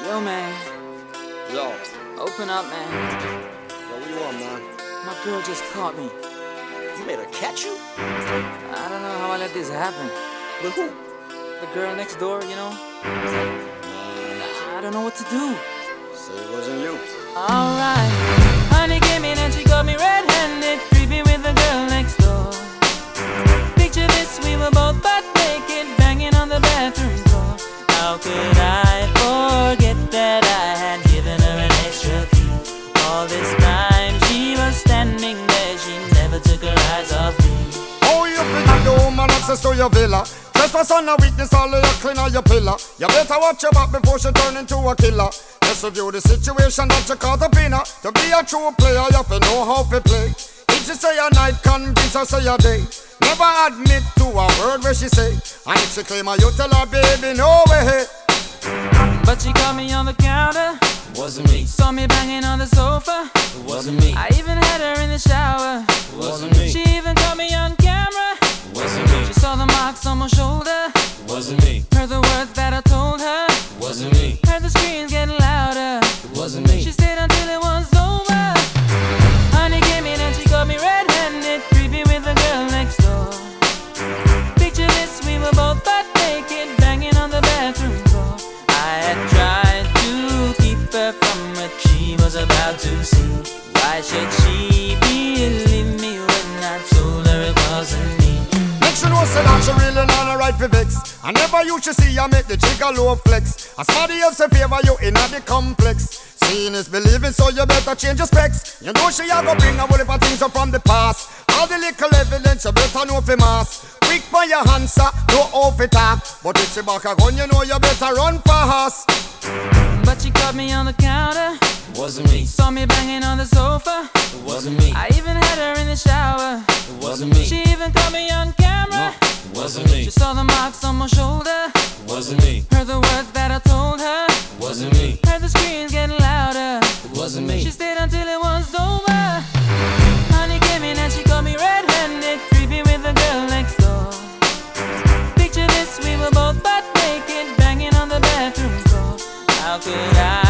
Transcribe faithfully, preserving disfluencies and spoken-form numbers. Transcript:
Yo, man. Yo. Open up, man. Yo, what you want, man? My girl just caught me. You made her catch you? I don't know how I let this happen. With who? The girl next door, you know? Man, I don't know what to do. say it wasn't you. Alright. Honey came in and she got me red-handed, creepy with the girl next door. Picture this, we were both butt naked, banging on the bathroom floor. How could I forget that I had given her an extra key? All this time she was standing there, she never took her eyes off me. Oh, you figure the woman access to your villa. Trespass on a witness, all of your clean on your pillar. You better watch your back before she turn into a killer. Just review the situation that you caught up in her. To be a true player, you have to know how to play. If she say a night, convince her say a day. Never admit to a word where she say. And if she claim her, you tell her, baby, no way. But she caught me on the counter. Wasn't me. Saw me banging on the sofa. It wasn't me. I even had her in the shower. It wasn't me. She even caught me on camera. It wasn't me. She saw the marks on my shoulder. It wasn't me. Heard the words that I told her. It wasn't me. Heard the screams getting louder. It wasn't me. She stayed until it was over. Honey came in and she got me red-handed, creepy with the girl next door. Picture this, we were both butt naked, banging on the bathroom floor. I had tried to keep her from what she was about to see. Why should she believe me when I told her it wasn't me? Make sure know say that she really not a right for vex. I never used to see you make the jigger low flex. As somebody else in favor you in the complex. Seeing is believing, so you better change your specs. You know she a go bring a whole heap of things up from the past. All the little evidence you better know for mass. Quick for your answer, no off it talk. But if she back a gun, you know you better run fast. But she caught me on the counter. It wasn't me. Saw me banging on the sofa. It wasn't me. I even had her in the shower. It wasn't me. She even caught me on camera. It wasn't me. She saw the marks on my shoulder. It wasn't me. Heard the words that I told her. It wasn't me. Heard the screams getting louder. It wasn't me. She stayed until it was over. Honey came in and she got me red-handed, creepy with the girl next door. Picture this, we were both butt naked, banging on the bathroom floor. How could I